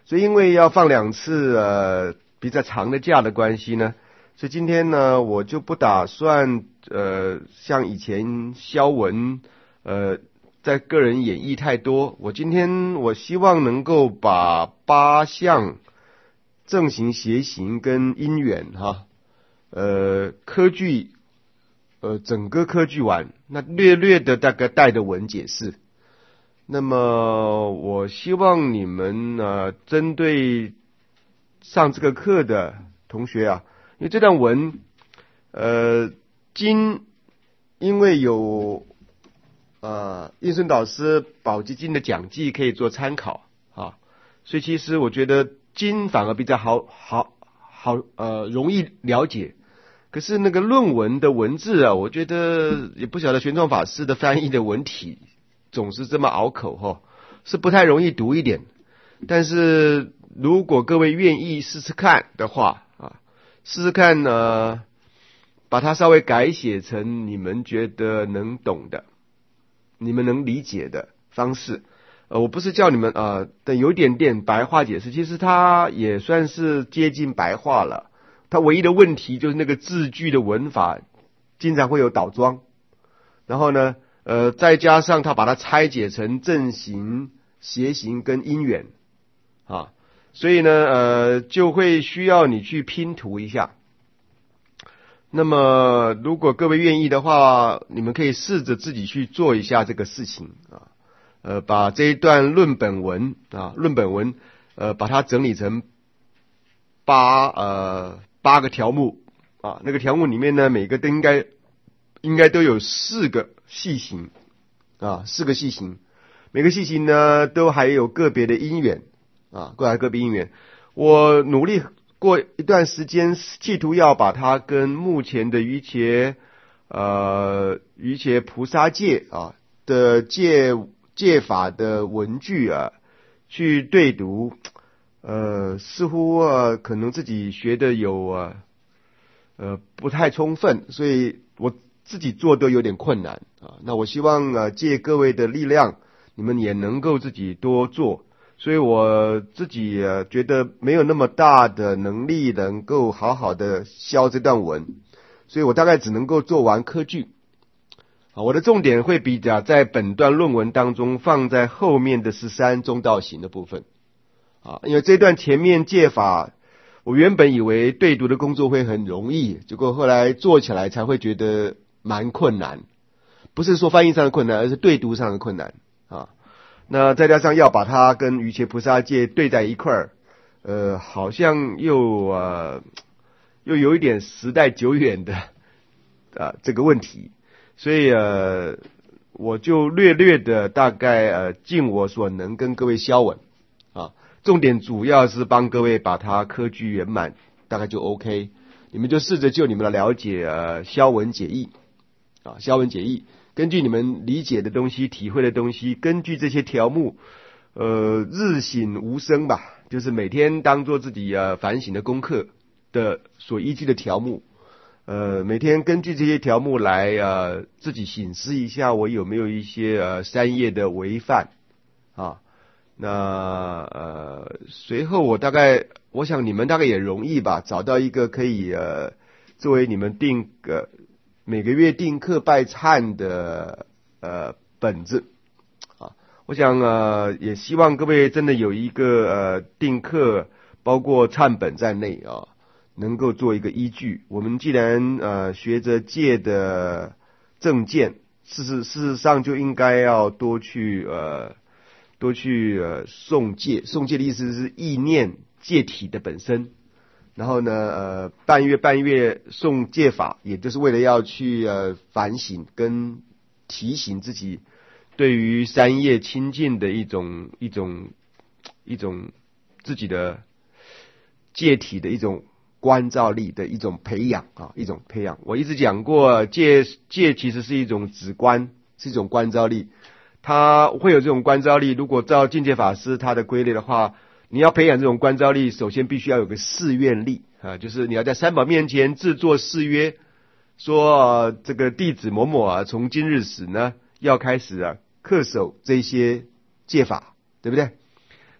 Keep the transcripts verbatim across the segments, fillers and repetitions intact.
所以因为要放两次呃比较长的假的关系呢，所以今天呢我就不打算呃像以前肖文呃在个人演绎太多。我今天我希望能够把八项正行、邪行跟因缘哈呃科句呃整个科句完，那略略的大概带的文解释。那么我希望你们呃针对上这个课的同学啊，因为这段文呃经因为有呃应顺导师宝积经的讲记可以做参考啊，所以其实我觉得经反而比较好好好呃容易了解。可是那个论文的文字啊，我觉得也不晓得玄奘法师的翻译的文体总是这么拗口哈，是不太容易读一点。但是如果各位愿意试试看的话啊，试试看呢，把它稍微改写成你们觉得能懂的、你们能理解的方式。呃，我不是叫你们啊，但、呃、有点点白话解释，其实它也算是接近白话了。它唯一的问题就是那个字句的文法经常会有倒装，然后呢，呃，再加上它把它拆解成正行、邪行跟因缘啊，所以呢，呃，就会需要你去拼图一下。那么，如果各位愿意的话，你们可以试着自己去做一下这个事情啊，呃，把这一段论本文啊，论本文，呃，把它整理成八呃。八个条目啊，那个条目里面呢，每个都应该应该都有四个细行啊，四个细行，每个细行呢都还有个别的因缘啊，各还个别因缘。我努力过一段时间，企图要把它跟目前的瑜伽呃瑜伽菩萨戒啊的戒戒法的文句啊去对读。呃，似乎啊，可能自己学的有啊，呃，不太充分，所以我自己做都有点困难啊。那我希望啊，借各位的力量，你们也能够自己多做。所以我自己啊，觉得没有那么大的能力能够好好的消这段文，所以我大概只能够做完科句。啊，我的重点会比较在本段论文当中放在后面的十三中道行的部分。啊，因为这段前面戒法，我原本以为对读的工作会很容易，结果后来做起来才会觉得蛮困难。不是说翻译上的困难，而是对读上的困难啊。那再加上要把它跟瑜伽菩萨戒对在一块儿，呃，好像又呃又有一点时代久远的啊这个问题，所以呃我就略略的大概呃尽我所能跟各位消文啊。重点主要是帮各位把它科句圆满，大概就 OK。你们就试着就你们的了解呃消文解义啊，消文解义，根据你们理解的东西、体会的东西，根据这些条目，呃，日省吾生吧，就是每天当做自己呃反省的功课的所依据的条目，呃，每天根据这些条目来呃自己省思一下，我有没有一些呃三业的违犯啊。那呃，随后我大概，我想你们大概也容易吧，找到一个可以呃作为你们定个每个月定课拜忏的呃本子啊。我想呃也希望各位真的有一个呃定课，包括忏本在内啊，能够做一个依据。我们既然呃学着戒的正见，事实事实上就应该要多去呃。多去呃诵戒，诵戒的意思是意念戒体的本身。然后呢，呃，半月半月诵戒法，也就是为了要去呃反省跟提醒自己对于三业清净的一种一种一种自己的戒体的一种关照力的一种培养啊，一种培养。我一直讲过，戒戒其实是一种止观，是一种关照力。他会有这种关照力，如果照境界法师他的规律的话，你要培养这种关照力，首先必须要有个誓愿力啊，就是你要在三宝面前自作誓约，说、呃、这个弟子某某啊，从今日始呢，要开始啊恪守这些戒法，对不对？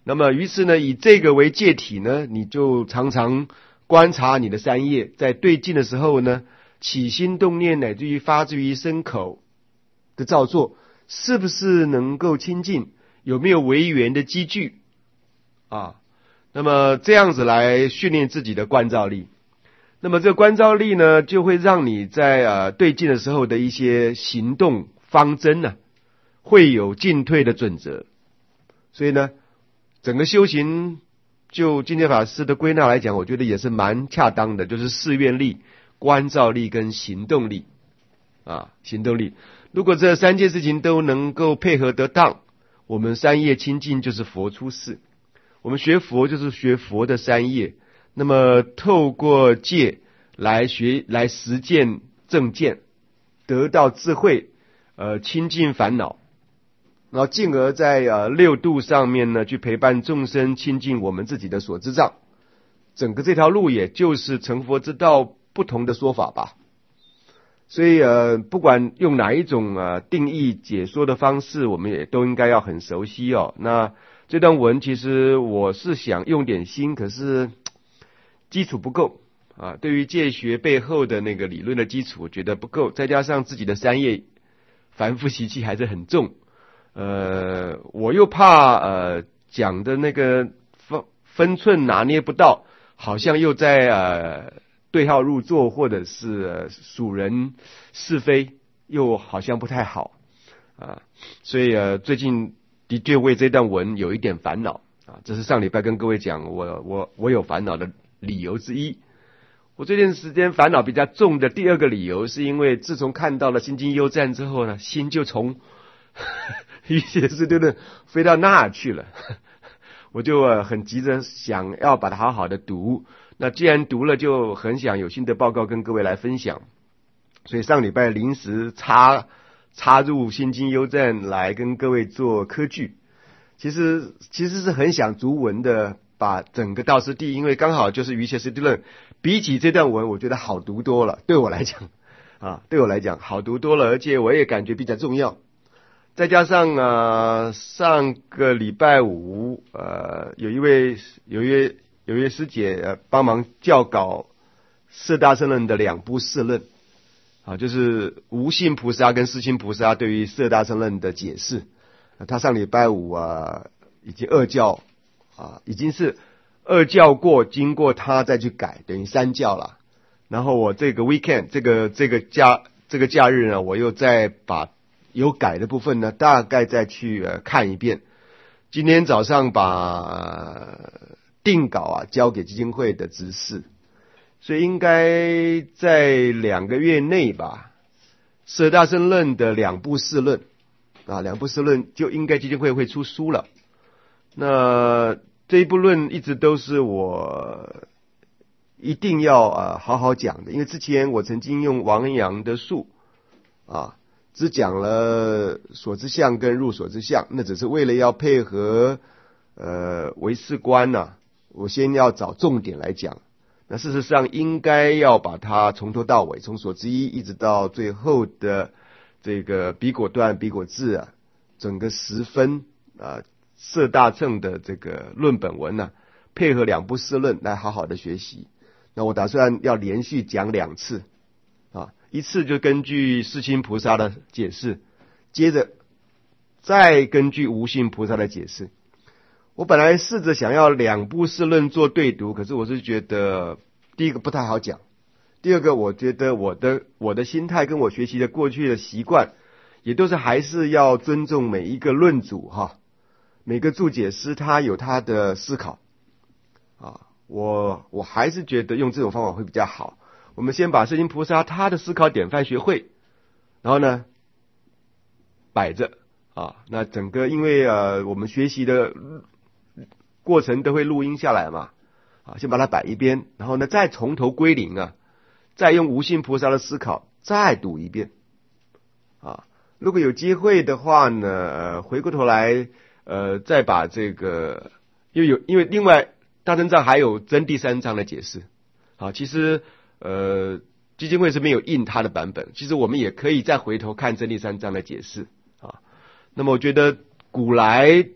那么于是呢，以这个为介体呢，你就常常观察你的三业，在对境的时候呢，起心动念乃至于发自于身口的造作，是不是能够清净，有没有违缘的积聚啊？那么这样子来训练自己的观照力。那么这个观照力呢，就会让你在呃对境的时候的一些行动方针呢、啊，会有进退的准则。所以呢，整个修行就净戒法师的归纳来讲，我觉得也是蛮恰当的，就是誓愿力、观照力跟行动力啊，行动力。如果这三件事情都能够配合得当，我们三业清净就是佛出世。我们学佛就是学佛的三业。那么透过戒来学来实践正见，得到智慧，呃清净烦恼，然后进而在呃六度上面呢去陪伴众生清净我们自己的所知障。整个这条路也就是成佛之道不同的说法吧。所以呃不管用哪一种呃定义解说的方式，我们也都应该要很熟悉哦。那这段文其实我是想用点心，可是基础不够啊，对于戒学背后的那个理论的基础我觉得不够，再加上自己的三业凡夫习气还是很重，呃我又怕呃讲的那个分分寸拿捏不到，好像又在呃对号入座，或者是、呃、数人是非，又好像不太好啊，所以呃最近的确为这段文有一点烦恼啊，这是上礼拜跟各位讲我我我有烦恼的理由之一。我这段时间烦恼比较重的第二个理由，是因为自从看到了心经幽赞之后呢，心就从一些是对不对飞到那儿去了，我就、呃、很急着想要把它好好的读。那既然读了，就很想有新的报告跟各位来分享，所以上礼拜临时插插入心经幽赞来跟各位做科剧。其实其实是很想逐文的把整个道师地，因为刚好就是瑜伽师地论，比起这段文我觉得好读多了，对我来讲啊，对我来讲好读多了，而且我也感觉比较重要。再加上呃上个礼拜五呃有一位有一位有一位师姐呃帮忙校稿四大圣论的两部释论啊，就是无性菩萨跟世亲菩萨对于四大圣论的解释。他上礼拜五啊已经二校啊，已经是二校过，经过他再去改，等于三校了。然后我这个 weekend 这个这个假这个假日呢，我又再把有改的部分呢，大概再去、呃、看一遍。今天早上把、呃、定稿啊交给基金会的执事，所以应该在两个月内吧，四大圣论的两部释论啊，两部释论就应该基金会会出书了。那这一部论一直都是我一定要啊好好讲的，因为之前我曾经用王阳的述啊，只讲了所知相跟入所知相，那只是为了要配合呃唯识观呐、啊，我先要找重点来讲。那事实上应该要把它从头到尾，从所知一一直到最后的这个彼果断彼果智啊，整个十分啊四大乘的这个论本文呢、啊，配合两部释论来好好的学习。那我打算要连续讲两次啊，一次就根据世亲菩萨的解释，接着再根据无性菩萨的解释。我本来试着想要两部释论做对读，可是我是觉得第一个不太好讲，第二个我觉得我的我的心态跟我学习的过去的习惯也都是还是要尊重每一个论主哈，每个注解师他有他的思考啊，我我还是觉得用这种方法会比较好。我们先把世亲菩萨他的思考典范学会，然后呢摆着啊，那整个因为呃我们学习的过程都会录音下来嘛，啊，先把它摆一边，然后呢再从头归零啊，再用无性菩萨的思考再读一遍啊。如果有机会的话呢，呃、回过头来呃再把这个，因为有因为另外大乘藏还有真第三章的解释啊，其实呃基金会是没有印它的版本，其实我们也可以再回头看真第三章的解释啊。那么我觉得古来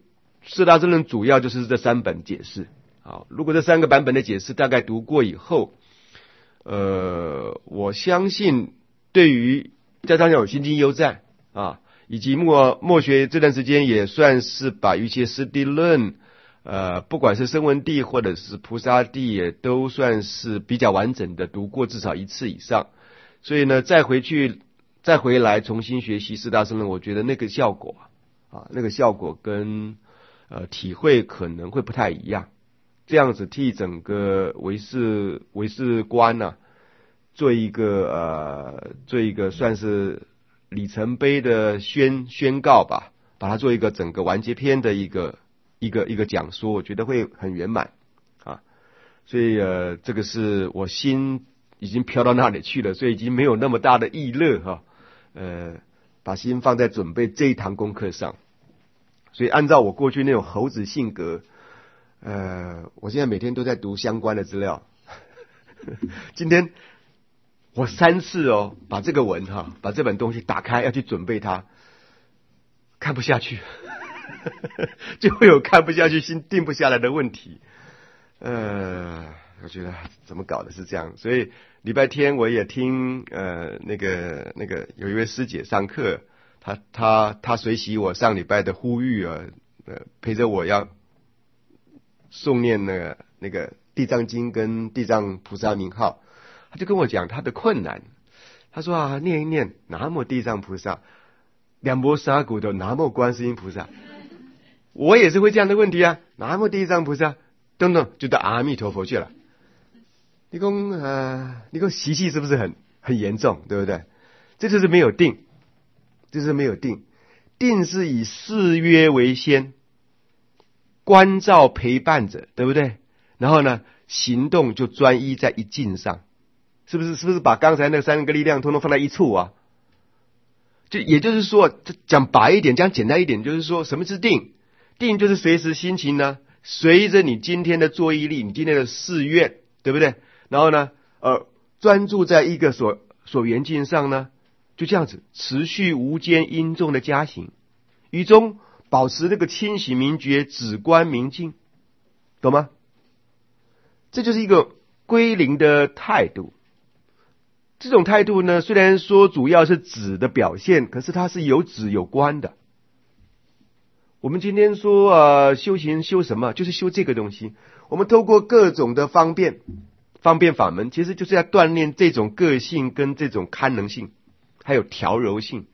四大正论主要就是这三本解释。好，如果这三个版本的解释大概读过以后，呃，我相信对于在当下有心经犹在啊，以及默默学这段时间也算是把一些师地论，呃，不管是声闻地或者是菩萨地，也都算是比较完整的读过至少一次以上。所以呢，再回去再回来重新学习四大正论，我觉得那个效果啊，那个效果跟呃体会可能会不太一样。这样子替整个唯识唯识观呢、啊，做一个呃做一个算是里程碑的宣宣告吧，把它做一个整个完结篇的一个一个一个讲说，我觉得会很圆满啊。所以呃这个是我心已经飘到那里去了，所以已经没有那么大的意乐哈、啊，呃把心放在准备这一堂功课上。所以按照我过去那种猴子性格。呃，我现在每天都在读相关的资料。今天我三次哦，把这个文哈，把这本东西打开，要去准备它，看不下去，就会有看不下去、心定不下来的问题。呃，我觉得怎么搞的是这样，所以礼拜天我也听呃那个那个有一位师姐上课，她她她随喜我上礼拜的呼吁啊，呃陪着我要。诵念那个那个地藏经跟地藏菩萨名号，他就跟我讲他的困难。他说啊，念一念南无地藏菩萨，两波沙骨头南无观世音菩萨。我也是会这样的问题啊，南无地藏菩萨，等等就到阿弥陀佛去了。你讲呃，你讲习气是不是很很严重，对不对？这就是没有定，这就是没有定。定是以誓约为先。关照陪伴着，对不对？然后呢，行动就专一在一境上，是不是？是不是把刚才那三个力量通通放在一处啊？就也就是说，讲白一点，讲简单一点，就是说什么是定？定就是随时心情呢，随着你今天的作意力，你今天的誓愿，对不对？然后呢，呃，专注在一个所所缘境上呢，就这样子持续无间因重的加行，于中。保持那个清醒明觉，止观明净，懂吗？这就是一个归零的态度。这种态度呢，虽然说主要是止的表现，可是它是有止有观的。我们今天说呃修行修什么，就是修这个东西。我们透过各种的方便方便法门，其实就是要锻炼这种个性跟这种堪能性，还有调柔性。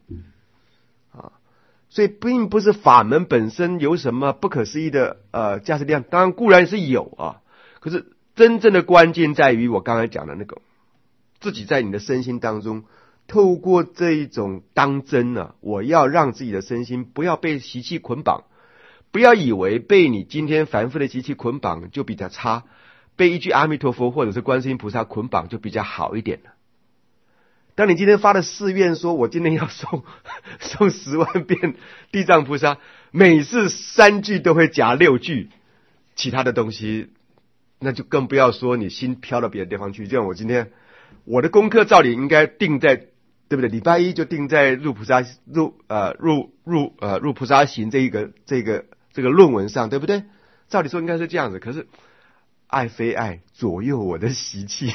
所以并不是法门本身有什么不可思议的呃价值量，当然固然是有啊，可是真正的关键在于我刚才讲的那个，自己在你的身心当中，透过这一种当真啊，我要让自己的身心不要被习气捆绑，不要以为被你今天凡夫的习气捆绑就比较差，被一句阿弥陀佛或者是观世音菩萨捆绑就比较好一点了。当你今天发的誓愿说我今天要诵诵十万遍地藏菩萨，每次三句都会夹六句其他的东西，那就更不要说你心飘到别的地方去。就像我今天我的功课照理应该定在，对不对？礼拜一就定在入菩萨入呃入入呃入菩萨行这一个这个这个论文上，对不对？照理说应该是这样子，可是爱非爱左右我的习气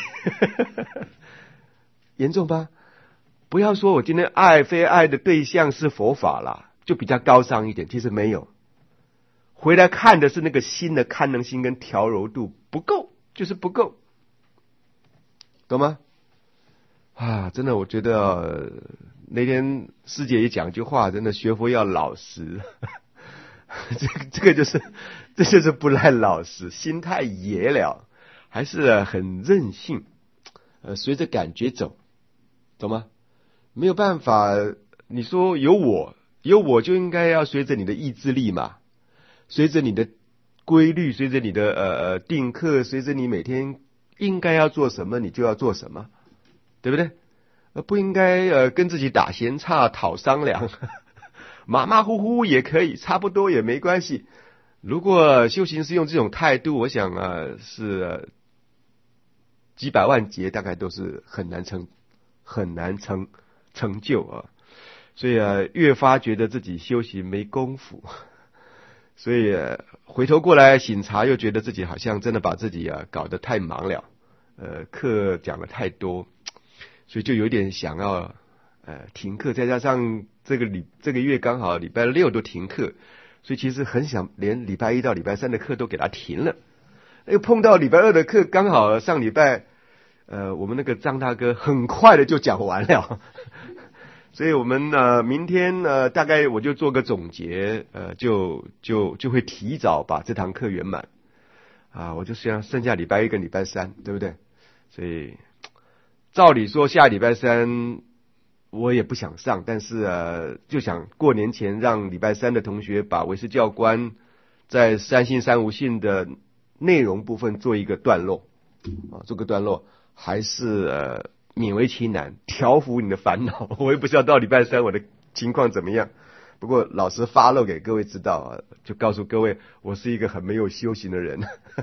严重吧？不要说我今天爱非爱的对象是佛法啦，就比较高尚一点，其实没有。回来看的是那个心的堪能性跟调柔度不够，就是不够，懂吗？啊，真的，我觉得、呃、那天师姐也讲一句话，真的学佛要老实，这个这个就是这就是不赖老实，心太野了，还是很任性，呃，随着感觉走。懂吗？没有办法，你说有我，有我就应该要随着你的意志力嘛，随着你的规律，随着你的呃呃定课，随着你每天应该要做什么，你就要做什么，对不对？呃，不应该呃跟自己打闲岔、讨商量，马马虎虎也可以，差不多也没关系。如果修行是用这种态度，我想啊是、呃、几百万劫大概都是很难成。很难成成就啊，所以啊，越发觉得自己修行没功夫， 所以、呃、回头过来省察，又觉得自己好像真的把自己啊搞得太忙了，呃，课讲的太多，所以就有点想要呃停课，再加上这个礼这个月刚好礼拜六都停课，所以其实很想连礼拜一到礼拜三的课都给他停了。又碰到礼拜二的课，刚好上礼拜呃我们那个张大哥很快的就讲完了。所以我们呢，明天呢，大概我就做个总结，呃，就就就会提早把这堂课圆满，啊，我就剩剩下礼拜一跟礼拜三，对不对？所以照理说下礼拜三我也不想上，但是呃，就想过年前让礼拜三的同学把为师教官在三信三无信的内容部分做一个段落，啊，做个段落，还是呃。勉为其难，调服你的烦恼。我也不知道到礼拜三我的情况怎么样，不过老师发漏给各位知道啊，就告诉各位，我是一个很没有修行的人。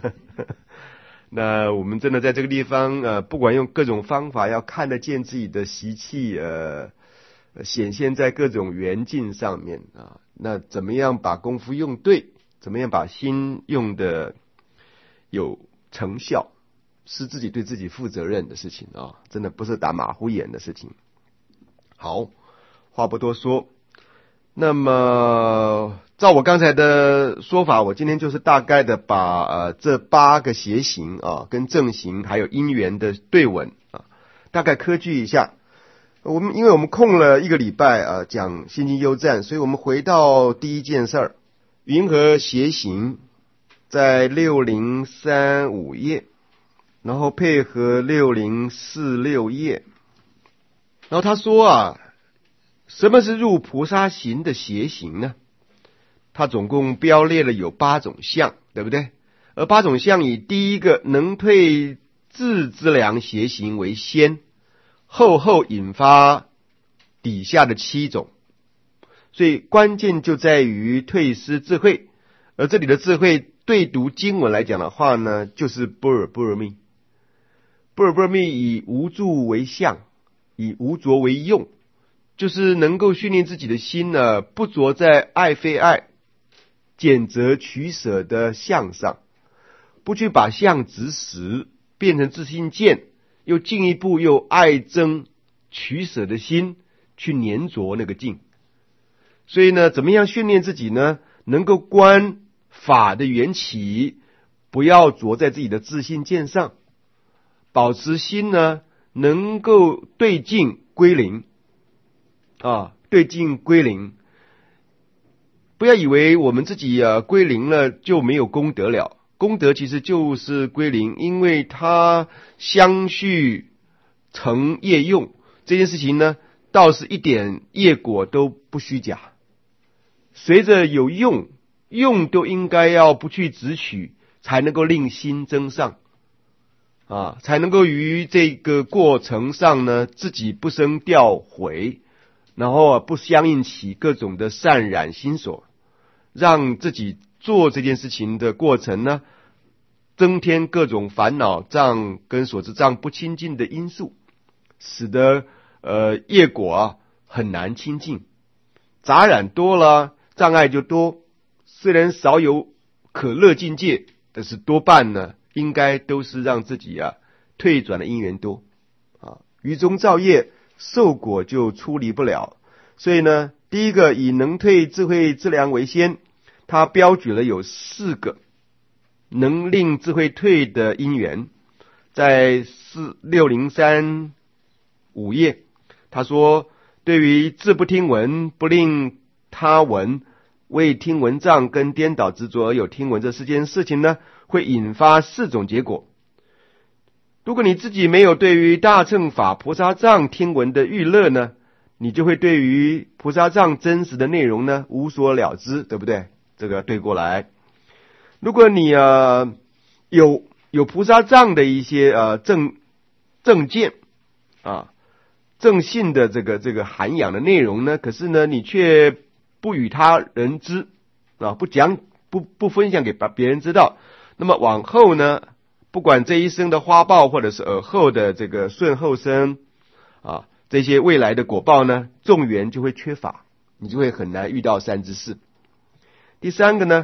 那我们真的在这个地方，呃，不管用各种方法，要看得见自己的习气，呃，显现在各种缘境上面啊。那怎么样把功夫用对？怎么样把心用的有成效？是自己对自己负责任的事情啊，真的不是打马虎眼的事情。好，话不多说，那么照我刚才的说法，我今天就是大概的把呃这八个邪行啊，跟正行还有因缘的对吻啊，大概科据一下。我们因为我们空了一个礼拜啊，讲心经幽赞，所以我们回到第一件事儿，云何邪行，在六零三五页。然后配合六零四六页，然后他说啊，什么是入菩萨行的邪行呢？他总共标列了有八种相，对不对？而八种相以第一个能退自之良邪行为先，后后引发底下的七种，所以关键就在于退失智慧。而这里的智慧对读经文来讲的话呢，就是般若波罗蜜。般若波罗蜜以无住为相，以无着为用，就是能够训练自己的心呢，不着在爱非爱、拣择取舍的相上，不去把相执实，变成自心见，又进一步又爱憎取舍的心去粘着那个境。所以呢，怎么样训练自己呢？能够观法的缘起，不要着在自己的自性见上。保持心呢，能够对境归零啊，对境归零。不要以为我们自己啊归零了就没有功德了，功德其实就是归零，因为它相续成业用这件事情呢，倒是一点业果都不虚假。随着有用，用都应该要不去执取，才能够令心增上。啊，才能够于这个过程上呢，自己不生掉回，然后啊不相应起各种的善染心所，让自己做这件事情的过程呢，增添各种烦恼障跟所知障不清净的因素，使得呃业果啊很难清净，杂染多了，障碍就多。虽然少有可乐境界，但是多半呢，应该都是让自己啊退转的因缘多啊，于中造业，受果就出离不了。所以呢，第一个以能退智慧之良为先，他标举了有四个能令智慧退的因缘，在四六零三五页，他说，对于自不听闻，不令他闻，为听闻障跟颠倒执着而有听闻这四件事情呢，会引发四种结果。如果你自己没有对于大乘法菩萨藏听闻的欲乐呢，你就会对于菩萨藏真实的内容呢无所了知，对不对？这个对过来。如果你呃有有菩萨藏的一些呃正正见啊正信的这个这个涵养的内容呢，可是呢你却不与他人知啊，不讲不不分享给别人知道，那么往后呢，不管这一生的花报或者是尔后的这个顺后生啊，这些未来的果报呢，众缘就会缺乏，你就会很难遇到善知识。第三个呢，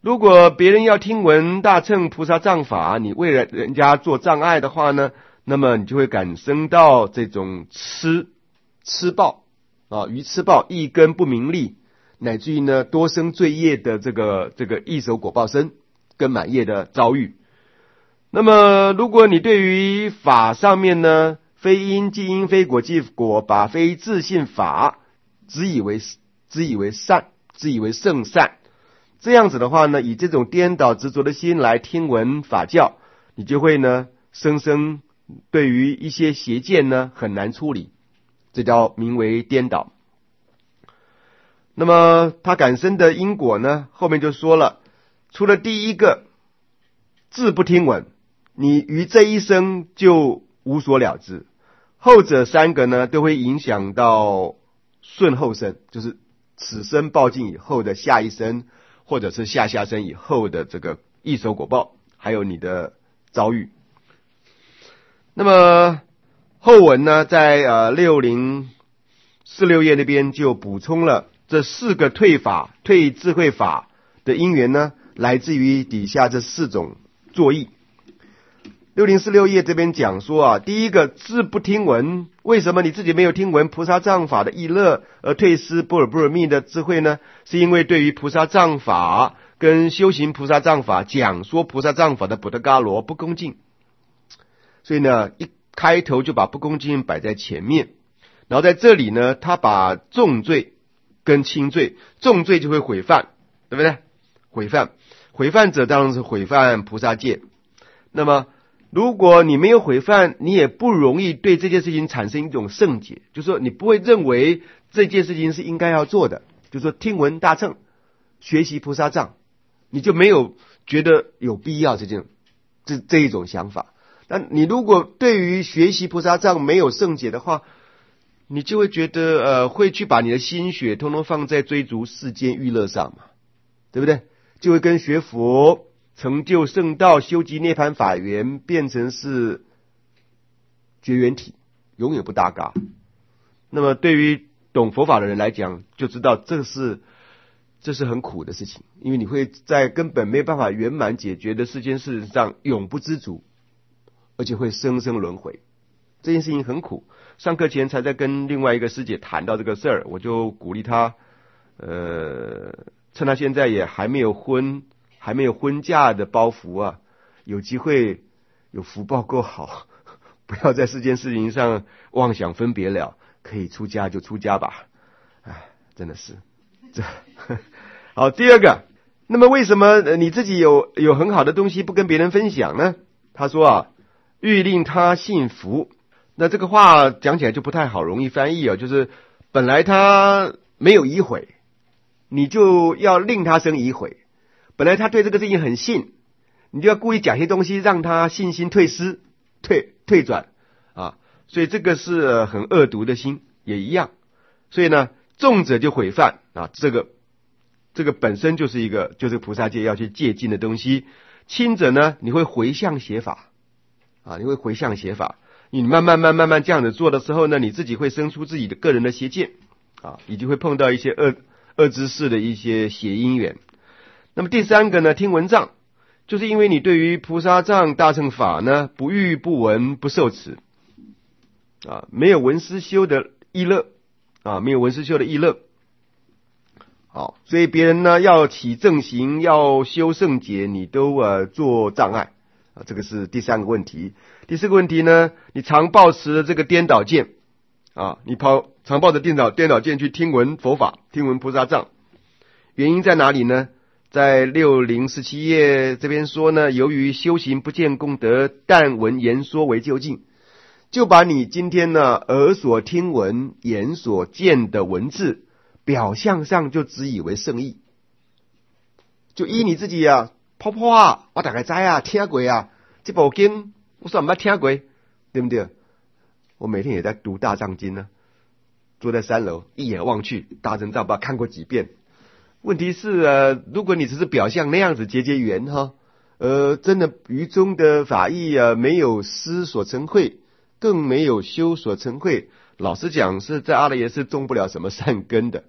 如果别人要听闻大乘菩萨藏法，你为了人家做障碍的话呢，那么你就会感生到这种痴痴报啊，愚痴报，一根不明利，乃至于呢多生罪业的这个这个异熟果报身跟满业的遭遇。那么如果你对于法上面呢，非因即因，非果即果，把非自性法只以为只以为善，只以为圣善，这样子的话呢，以这种颠倒执着的心来听闻法教，你就会呢生生对于一些邪见呢很难处理，这叫名为颠倒。那么他感生的因果呢，后面就说了，除了第一个自不听闻，你于这一生就无所了之，后者三个呢都会影响到顺后生，就是此生报尽以后的下一生，或者是下下生以后的这个异熟果报，还有你的遭遇。那么后文呢，在呃六零四六页那边就补充了这四个退法、退智慧法的因缘呢，来自于底下这四种作意。六零四六页这边讲说啊，第一个自不听闻，为什么你自己没有听闻菩萨藏法的意乐而退失般若波罗蜜的智慧呢？是因为对于菩萨藏法跟修行菩萨藏法、讲说菩萨藏法的补特伽罗不恭敬，所以呢一开头就把不恭敬摆在前面，然后在这里呢他把重罪跟轻罪，重罪就会毁犯，对不对？毁犯毁犯者当然是毁犯菩萨戒，那么如果你没有毁犯，你也不容易对这件事情产生一种圣解，就是说你不会认为这件事情是应该要做的，就是说听闻大乘、学习菩萨藏，你就没有觉得有必要这件这这一种想法。但你如果对于学习菩萨藏没有圣解的话，你就会觉得呃会去把你的心血通通放在追逐世间娱乐上嘛，对不对？就会跟学佛、成就圣道、修集涅槃法缘变成是绝缘体，永远不搭嘎。那么对于懂佛法的人来讲，就知道这是这是很苦的事情，因为你会在根本没有办法圆满解决的世间事上永不知足，而且会生生轮回。这件事情很苦。上课前才在跟另外一个师姐谈到这个事儿，我就鼓励她，呃，趁她现在也还没有婚。还没有婚嫁的包袱啊，有机会有福报够好，不要在世间事情上妄想分别了，可以出家就出家吧。哎，真的是这好。第二个，那么为什么你自己有有很好的东西不跟别人分享呢？他说啊，欲令他信服。那这个话讲起来就不太好，容易翻译啊，就是本来他没有疑悔，你就要令他生疑悔。本来他对这个事情很信，你就要故意讲些东西让他信心退失、退退转啊，所以这个是很恶毒的心，也一样。所以呢，重者就毁犯啊，这个这个本身就是一个就是菩萨戒要去戒禁的东西。轻者呢，你会回向邪法啊，你会回向邪法，你慢慢慢慢慢这样子做的时候呢，你自己会生出自己的个人的邪见啊，以及会碰到一些恶恶知识的一些邪因缘。那么第三个呢，听闻障，就是因为你对于菩萨藏大乘法呢不遇不闻不受持啊，没有闻思修的意乐啊，没有闻思修的意乐。好，所以别人呢要起正行，要修圣解，你都呃做障碍啊，这个是第三个问题。第四个问题呢，你常抱持这个颠倒见啊，你跑常抱着颠倒颠倒见去听闻佛法，听闻菩萨藏，原因在哪里呢？在六零四七页这边说呢，由于修行不见功德，但闻言说为究竟，就把你今天呢耳所听闻、眼所见的文字，表象上就只以为圣意，就依你自己啊，泡泡啊，我大概知啊，听过啊，这部经我算没听过，对不对？我每天也在读大藏经呢，坐在三楼一眼望去，大乘藏把看过几遍。问题是呃，如果你只是表象那样子结结缘哈，呃，真的于中的法义啊，没有思所成慧，更没有修所成慧，老实讲是在阿赖耶识种不了什么善根的。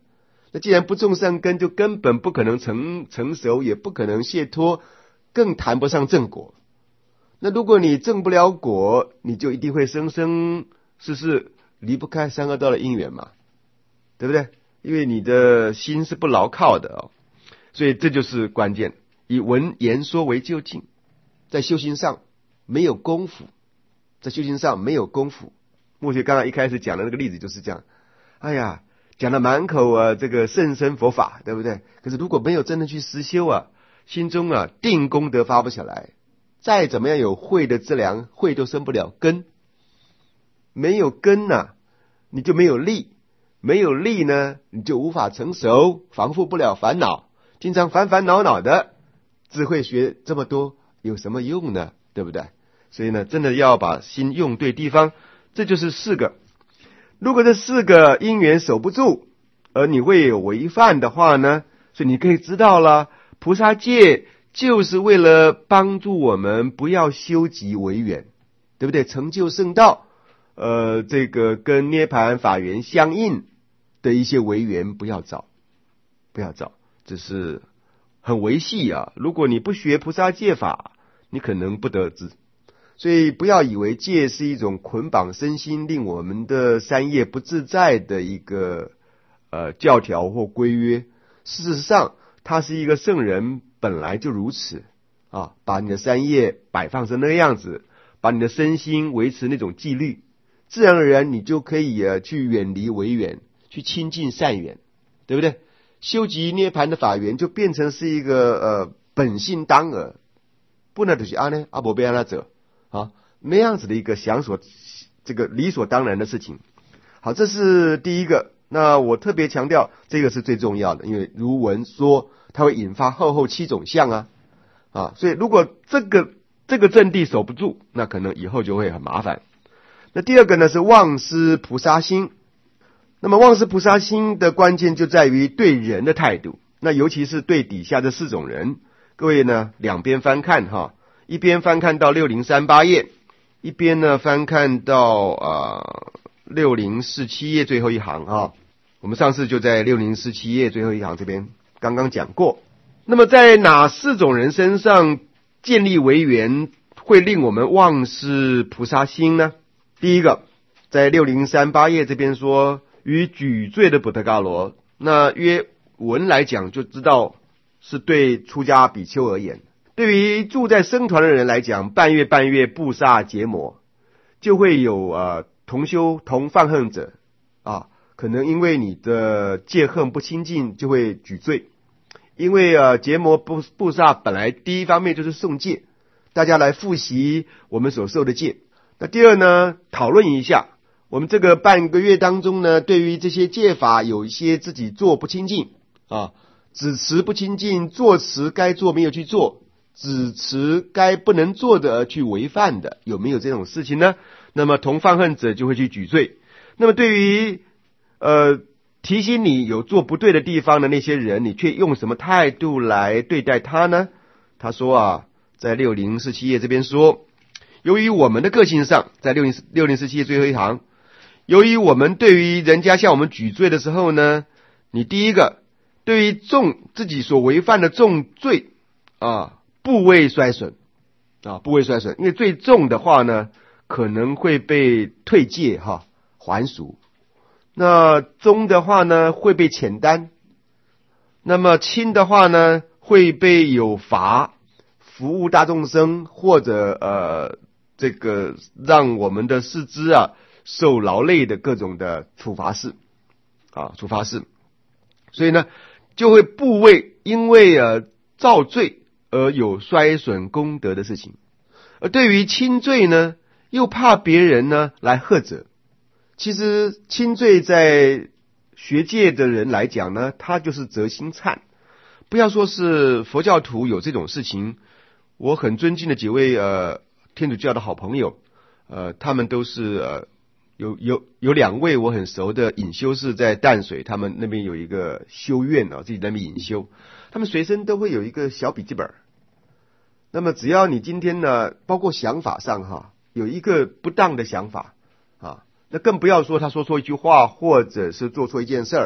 那既然不种善根，就根本不可能成成熟，也不可能解脱，更谈不上正果。那如果你证不了果，你就一定会生生世世离不开三恶道的因缘嘛，对不对？因为你的心是不牢靠的哦，所以这就是关键。以闻言说为究竟，在修行上没有功夫，在修行上没有功夫。目前刚刚一开始讲的那个例子就是这样，哎呀，讲了满口啊这个甚深佛法，对不对？可是如果没有真的去实修啊，心中啊定功德发不起来，再怎么样有慧的资粮，慧都生不了根。没有根啊，你就没有力，没有力呢，你就无法成熟，防护不了烦恼，经常烦烦恼恼的，智慧学这么多有什么用呢？对不对？所以呢，真的要把心用对地方。这就是四个。如果这四个因缘守不住，而你会有违犯的话呢，所以你可以知道了，菩萨戒就是为了帮助我们不要修集违缘，对不对？成就圣道，呃，这个跟涅槃法缘相应的一些违缘不要找，不要找，这是很维系啊。如果你不学菩萨戒法，你可能不得知。所以不要以为戒是一种捆绑身心，令我们的三业不自在的一个呃教条或规约。事实上，它是一个圣人本来就如此啊，把你的三业摆放成那个样子，把你的身心维持那种纪律，自然而然你就可以呃去远离违缘，去亲近善缘，对不对？修集涅槃的法缘就变成是一个呃本性当尔，不能就是啊呢阿伯贝安那者。啊，那样子的一个想所这个理所当然的事情。好，这是第一个。那我特别强调，这个是最重要的，因为如文说，它会引发后后七种相啊啊，所以如果这个这个阵地守不住，那可能以后就会很麻烦。那第二个呢是忘失菩萨心。那么忘失菩萨心的关键就在于对人的态度，那尤其是对底下这四种人。各位呢，两边翻看哈。一边翻看到六零三八页，一边呢翻看到呃六零四七页最后一行啊。我们上次就在六零四七页最后一行这边刚刚讲过。那么在哪四种人身上建立违缘会令我们忘失菩萨心呢？第一个，在六零三八页这边说，与举罪的补特伽罗，那约文来讲就知道是对出家比丘而言。对于住在僧团的人来讲，半月半月布萨结魔，就会有呃同修同犯恨者啊，可能因为你的戒恨不清净，就会举罪。因为呃结魔布布萨本来第一方面就是诵戒，大家来复习我们所受的戒。那第二呢，讨论一下我们这个半个月当中呢，对于这些戒法有一些自己做不清净啊，只持不清净，做持该做没有去做。只持该不能做的而去违犯的，有没有这种事情呢？那么同犯恨者就会去举罪。那么对于呃提醒你有做不对的地方的那些人，你却用什么态度来对待他呢？他说啊，在六零四七页这边说，由于我们的个性上，在六零六零四七页最后一行，由于我们对于人家向我们举罪的时候呢，你第一个对于重自己所违犯的重罪啊。部位衰损啊，部位衰损，因为最重的话呢，可能会被退戒哈，还俗；那中的话呢，会被遣单；那么轻的话呢，会被有罚，服务大众生，或者呃，这个让我们的四肢啊受劳累的各种的处罚事啊，处罚事。所以呢，就会部位因为呃造罪而有衰损功德的事情。而对于轻罪呢，又怕别人呢来呵责。其实轻罪在学界的人来讲呢，他就是择心忏。不要说是佛教徒有这种事情，我很尊敬的几位呃天主教的好朋友，呃，他们都是呃有有有两位我很熟的隐修士在淡水，他们那边有一个修院啊，自己在那边隐修，他们随身都会有一个小笔记本。那么只要你今天呢，包括想法上哈，有一个不当的想法啊，那更不要说他说错一句话，或者是做错一件事儿，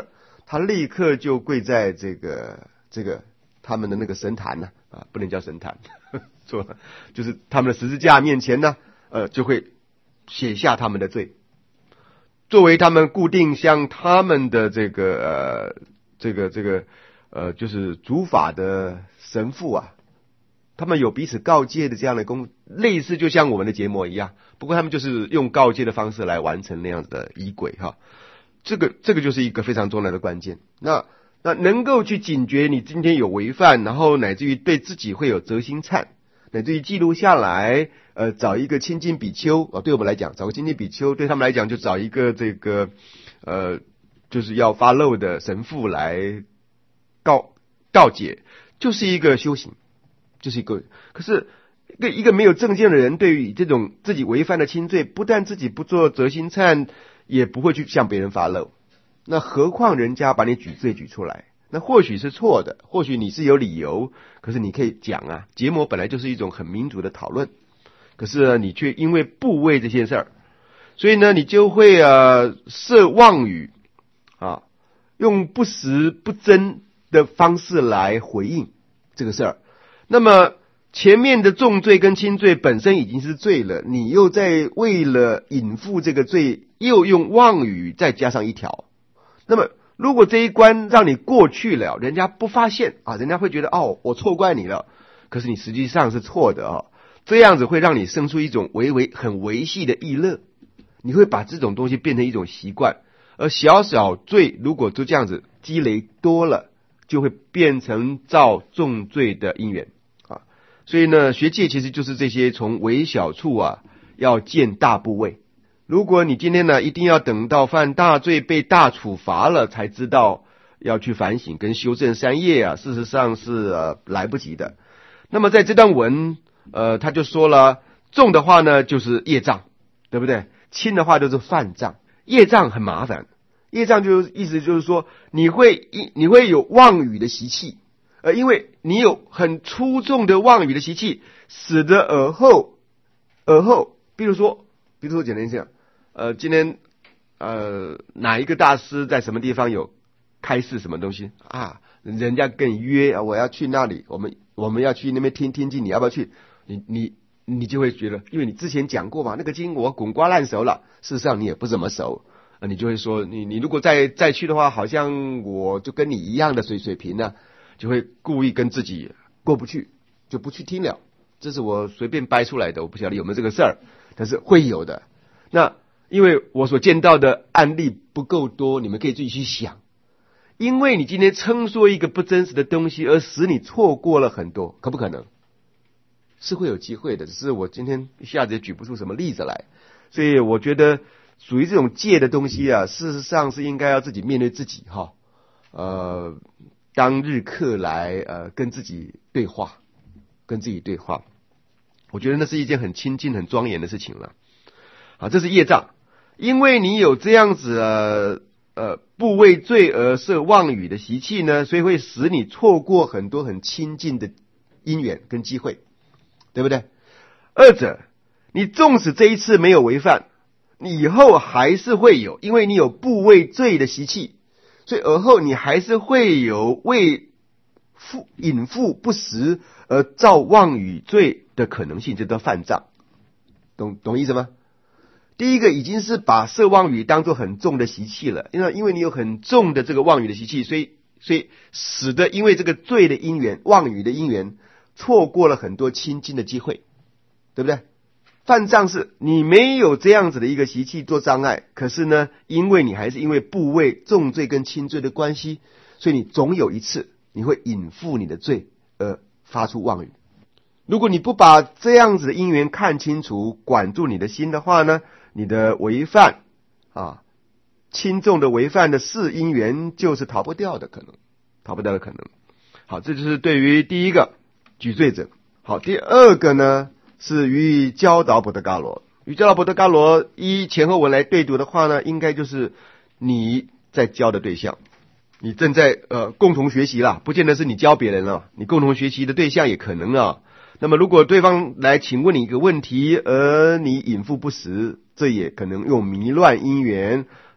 他立刻就跪在这个这个他们的那个神坛呢、啊，啊，不能叫神坛，错了，就是他们的十字架面前呢，呃，就会写下他们的罪，作为他们固定向他们的这个呃这个这个呃就是主法的神父啊。他们有彼此告诫的这样的功，类似就像我们的结膜一样，不过他们就是用告诫的方式来完成那样子的仪轨哈。这个这个就是一个非常重要的关键。那那能够去警觉你今天有违犯，然后乃至于对自己会有责心忏，乃至于记录下来，呃，找一个亲近比丘啊、哦，对我们来讲，找个亲近比丘，对他们来讲就找一个这个呃，就是要发漏的神父来告告解，就是一个修行。就是一个，可是一个一个没有正见的人，对于这种自己违犯的轻罪，不但自己不做责心忏，也不会去向别人发漏。那何况人家把你举罪举出来，那或许是错的，或许你是有理由，可是你可以讲啊。结膜本来就是一种很民主的讨论，可是呢，你却因为不为这些事儿，所以呢，你就会呃设妄语啊，用不实不真的方式来回应这个事儿。那么前面的重罪跟轻罪本身已经是罪了，你又在为了隐覆这个罪，又用妄语再加上一条。那么如果这一关让你过去了，人家不发现啊，人家会觉得哦，我错怪你了，可是你实际上是错的啊，这样子会让你生出一种微微很维系的意乐，你会把这种东西变成一种习惯，而小小罪如果就这样子积累多了，就会变成造重罪的因缘。所以呢，学戒其实就是这些从微小处啊，要见大部位。如果你今天呢，一定要等到犯大罪被大处罚了，才知道要去反省跟修正三业啊，事实上是呃来不及的。那么在这段文，呃，他就说了，重的话呢就是业障，对不对？轻的话就是犯障。业障很麻烦，业障就意思就是说，你会你会有妄语的习气。呃，因为你有很粗重的妄语的习气，使得尔后，尔后，比如说，比如说简单讲，呃，今天呃哪一个大师在什么地方有开示什么东西啊？人家跟你约啊，我要去那里，我们我们要去那边听听经，你要不要去？你你你就会觉得，因为你之前讲过嘛，那个经我滚瓜烂熟了，事实上你也不怎么熟。啊，你就会说，你你如果再再去的话，好像我就跟你一样的水水平呢、啊。就会故意跟自己过不去，就不去听了。这是我随便掰出来的，我不晓得有没有这个事儿，但是会有的。那因为我所见到的案例不够多，你们可以自己去想。因为你今天称说一个不真实的东西，而使你错过了很多，可不可能？是会有机会的，只是我今天一下子也举不出什么例子来。所以我觉得属于这种戒的东西啊，事实上是应该要自己面对自己哈，呃。当日课来呃跟自己对话，跟自己对话，我觉得那是一件很亲近、很庄严的事情了。好，这是业障，因为你有这样子呃呃不为罪而设妄语的习气呢，所以会使你错过很多很亲近的因缘跟机会，对不对？二者，你纵使这一次没有违犯，你以后还是会有，因为你有不为罪的习气。所以而后你还是会有为复隐覆不实而造妄语罪的可能性，这叫犯障，懂懂意思吗？第一个已经是把设妄语当作很重的习气了，因为因为你有很重的这个妄语的习气，所以所以使得因为这个罪的因缘、妄语的因缘，错过了很多亲近的机会，对不对？犯障是你没有这样子的一个习气做障碍，可是呢，因为你还是因为部位重罪跟轻罪的关系，所以你总有一次你会隐覆你的罪而发出妄语。如果你不把这样子的因缘看清楚，管住你的心的话呢，你的违犯啊，轻重的违犯的是因缘就是逃不掉的可能，逃不掉的可能。好，这就是对于第一个举罪者。好，第二个呢？是于教导波特伽罗，与教导波特伽罗依前后文来对读的话呢，应该就是你在教的对象，你正在呃共同学习啦，不见得是你教别人了，你共同学习的对象也可能啊。那么如果对方来请问你一个问题，而你隐覆不实，这也可能用迷乱因缘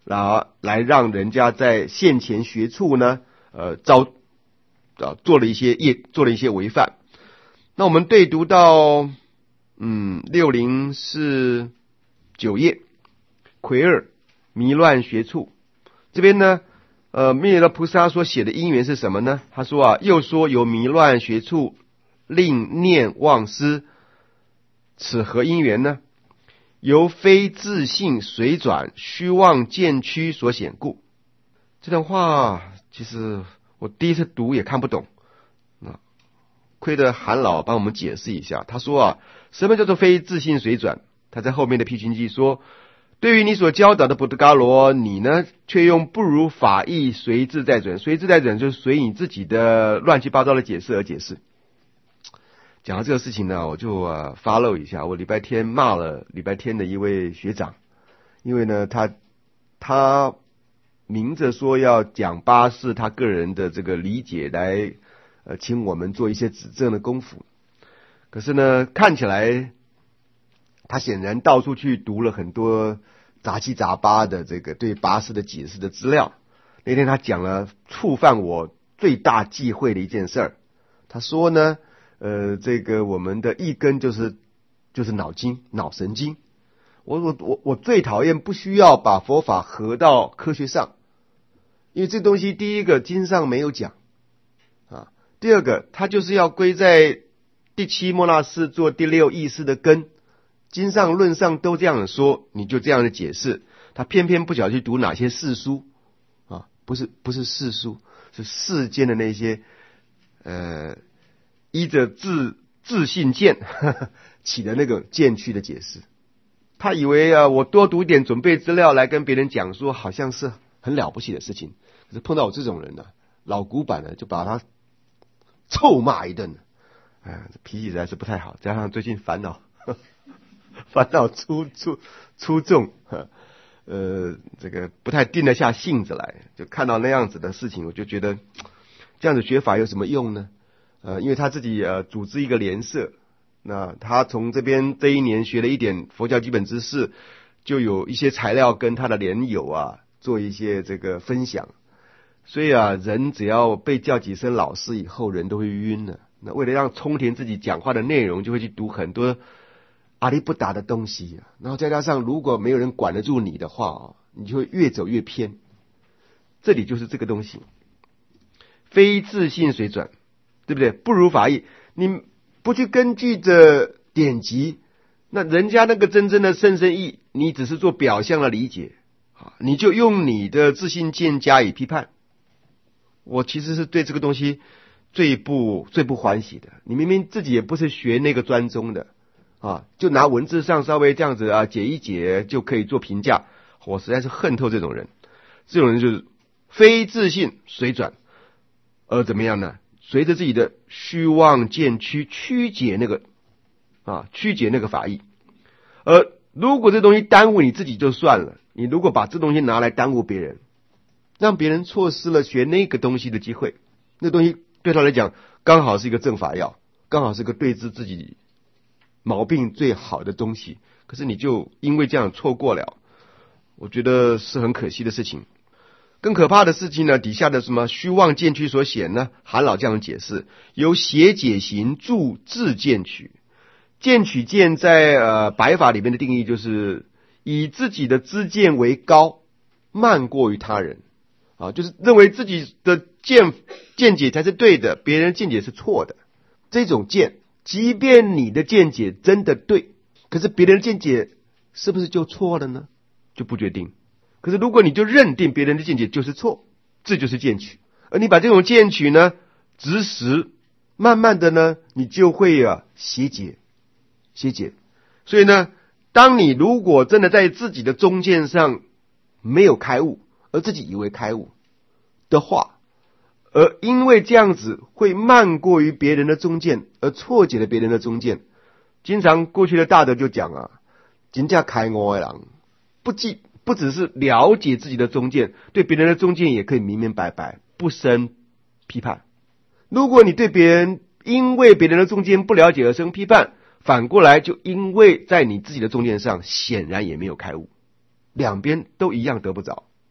来来让人家在现前学处呢，呃，遭啊做了一些业，做了一些违犯。那我们对读到嗯六零四九页，癸二迷乱学处这边呢，呃，弥勒菩萨所写的因缘是什么呢？他说啊，又说有迷乱学处，令念忘失，此何因缘呢？由非自性随转虚妄渐趋所显故。这段话其实我第一次读也看不懂，啊，亏得韩老帮我们解释一下。他说啊，什么叫做非自性随转？他在后面的辟群记说，对于你所教导的布特伽罗，你呢却用不如法义随自在转，随自在转就是随你自己的乱七八糟的解释而解释。讲到这个事情呢，我就呃 follow 一下。我礼拜天骂了礼拜天的一位学长，因为呢，他他明着说要讲八是他个人的这个理解来，呃，请我们做一些指正的功夫。可是呢，看起来他显然到处去读了很多杂七杂八的这个对八识的解释的资料。那天他讲了触犯我最大忌讳的一件事儿，他说呢。呃，这个我们的一根就是就是脑筋、脑神经。我我我我最讨厌不需要把佛法合到科学上，因为这东西第一个经上没有讲啊，第二个它就是要归在第七莫那识做第六意识的根，经上论上都这样说，你就这样的解释，他偏偏不晓得去读哪些世书啊，不是不是世书，是世间的那些呃。依着自自信见呵呵起的那个渐趋的解释，他以为啊，我多读一点准备资料来跟别人讲说，好像是很了不起的事情。可是碰到我这种人呢、啊，老古板呢，就把他臭骂一顿。哎，脾气实在是不太好，加上最近烦恼，呵呵烦恼出出出众，呃，这个不太定得下性子来，就看到那样子的事情，我就觉得这样子学法有什么用呢？呃，因为他自己呃组织一个联社，那他从这边这一年学了一点佛教基本知识，就有一些材料跟他的联友啊做一些这个分享。所以啊，人只要被叫几声老师以后，人都会晕了。那为了让充填自己讲话的内容，就会去读很多阿里不达的东西，然后再加上如果没有人管得住你的话啊，你就会越走越偏。这里就是这个东西，非自性随转。对不对？不如法义，你不去根据着典籍，那人家那个真正的甚深义，你只是做表象的理解啊，你就用你的自信见加以批判。我其实是对这个东西最不最不欢喜的。你明明自己也不是学那个专宗的啊，就拿文字上稍微这样子啊解一解就可以做评价，我实在是恨透这种人。这种人就是非自信随转，而怎么样呢？随着自己的虚妄渐趋曲解那个啊曲解那个法义，而如果这东西耽误你自己就算了，你如果把这东西拿来耽误别人，让别人错失了学那个东西的机会，那东西对他来讲刚好是一个正法药，刚好是个对治自己毛病最好的东西，可是你就因为这样错过了，我觉得是很可惜的事情。更可怕的事情呢，底下的什么虚妄渐趋所显呢？韩老这样解释：由邪解行助自渐取。渐取见在呃白法里面的定义就是以自己的知见为高，慢过于他人啊，就是认为自己的见见解才是对的，别人见解是错的。这种见，即便你的见解真的对，可是别人的见解是不是就错了呢？就不决定。可是如果你就认定别人的见解就是错，这就是渐取。而你把这种渐取呢执实，慢慢的呢你就会啊邪解邪解。所以呢，当你如果真的在自己的中见上没有开悟，而自己以为开悟的话，而因为这样子会慢过于别人的中见，而错解了别人的中见。经常过去的大德就讲啊，真正开悟的人不记不只是了解自己的中见，对别人的中见也可以明明白白，不生批判。如果你对别人因为别人的中见不了解而生批判，反过来就因为在你自己的中见上显然也没有开悟，两边都一样得不着。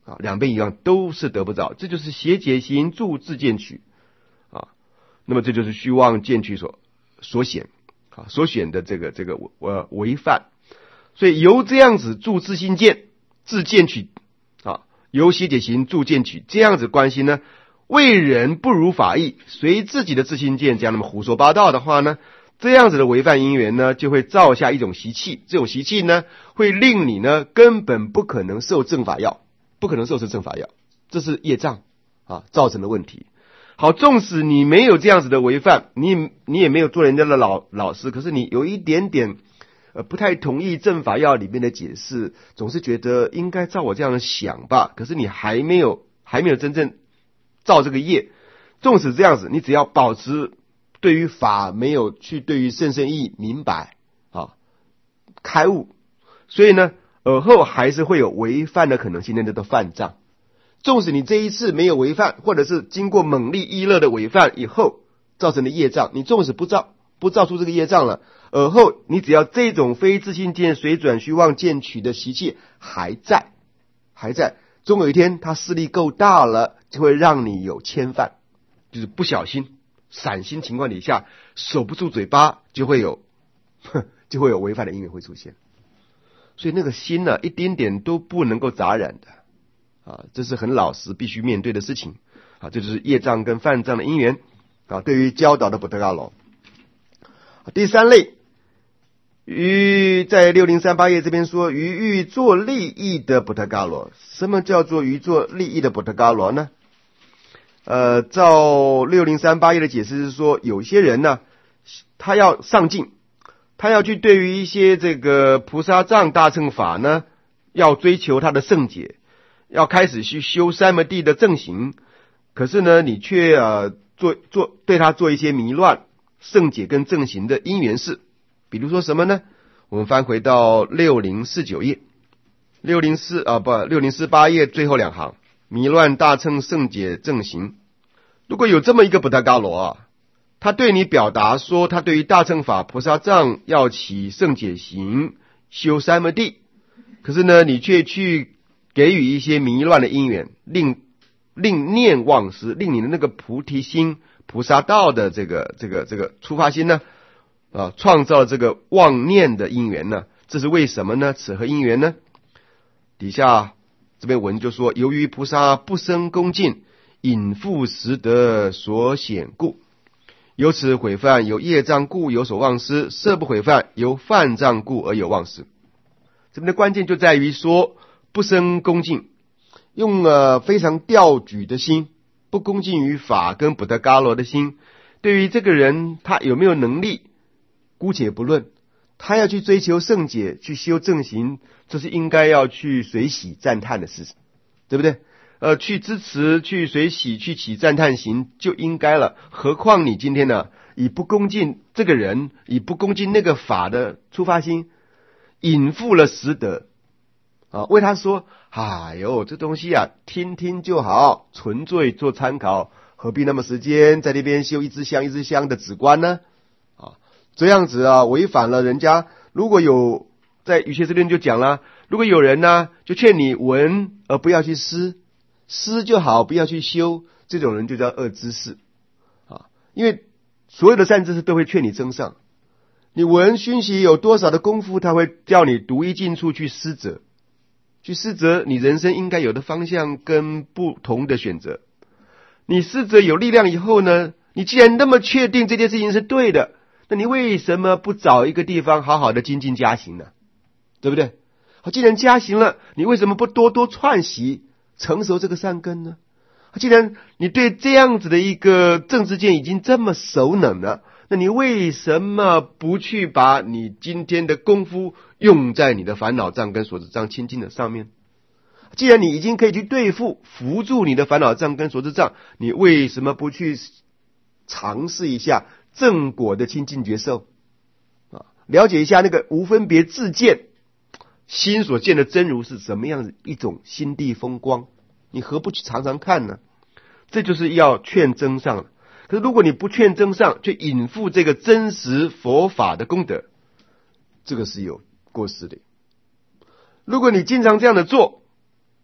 啊，两边一样都是得不着，这就是邪解行助自见取啊。那么这就是虚妄见取所所显啊，所选的这个这个呃违犯。所以由这样子助自心见自见取啊，由邪解行助见取这样子关系呢，为人不如法义，随自己的自心见这样那么胡说八道的话呢，这样子的违犯因缘呢，就会造下一种习气，这种习气呢，会令你呢根本不可能受正法药，不可能受持正法药，这是业障啊造成的问题。好，纵使你没有这样子的违犯，你你也没有做人家的老老师，可是你有一点点呃不太同意正法药里面的解释，总是觉得应该照我这样的想吧，可是你还没有还没有真正造这个业。纵使这样子，你只要保持对于法没有去对于甚深义明白啊开悟，所以呢尔后还是会有违犯的可能性，那叫做犯障。纵使你这一次没有违犯，或者是经过猛力依乐的违犯以后造成的业障，你纵使不造不造出这个业障了，尔后你只要这种非自性见随转虚妄见取的习气还在还在，终有一天它势力够大了，就会让你有牵犯，就是不小心散心情况底下守不住嘴巴，就会有就会有违犯的因缘会出现。所以那个心呢、啊，一丁点都不能够杂染的啊，这是很老实必须面对的事情啊，这就是业障跟犯障的因缘啊。对于教导的不得伽罗，第三类，于在六零三八页这边说，于欲做利益的不得伽罗。什么叫做于做利益的不得伽罗呢？呃，照六零三八页的解释是说，有些人呢，他要上进，他要去对于一些这个菩萨藏大乘法呢，要追求他的圣解，要开始去修三摩地的正行，可是呢，你却呃做做对他做一些迷乱圣解跟正行的因缘事。比如说什么呢？我们翻回到六零四九页，六零四啊不六零四八页最后两行，迷乱大乘圣解正行。如果有这么一个不得伽罗啊，他对你表达说他对于大乘法菩萨藏要起圣解行修三摩地，可是呢你却去给予一些迷乱的因缘，令令念忘失，令你的那个菩提心菩萨道的这个这个这个出发心呢啊，创造这个妄念的因缘呢，这是为什么呢？此何因缘呢？底下这边文就说，由于菩萨不生恭敬，引复实得所显故，由此毁犯由业障故有所忘失，色不毁犯由犯障故而有忘失。这边的关键就在于说，不生恭敬，用了非常吊举的心，不恭敬于法跟不得伽罗的心，对于这个人他有没有能力姑且不论，他要去追求圣解，去修正行，这是应该要去随喜赞叹的事，对不对？呃，去支持，去随喜，去起赞叹行就应该了。何况你今天呢，以不恭敬这个人，以不恭敬那个法的出发心，引复了实德啊，为他说，哎呦，这东西啊，听听就好，纯粹做参考，何必那么时间在那边修一支香一支香的止观呢？这样子啊，违反了人家。如果有在瑜伽师论就讲了，如果有人呢，就劝你闻而不要去思，思就好，不要去修，这种人就叫恶知识啊。因为所有的善知识都会劝你增上，你闻熏习有多少的功夫，他会叫你独一进处去思择，去思择你人生应该有的方向跟不同的选择。你思择有力量以后呢，你既然那么确定这件事情是对的，那你为什么不找一个地方好好的精进加行呢？对不对？好，既然加行了，你为什么不多多串习，成熟这个善根呢？既然你对这样子的一个正知见已经这么熟能了，那你为什么不去把你今天的功夫用在你的烦恼障跟所知障清净的上面？既然你已经可以去对付扶住你的烦恼障跟所知障，你为什么不去尝试一下正果的清净觉受啊？了解一下那个无分别自见心所见的真如是什么样的一种心地风光，你何不去常常看呢？这就是要劝增上了。可是如果你不劝增上，却引复这个真实佛法的功德，这个是有过失的。如果你经常这样的做，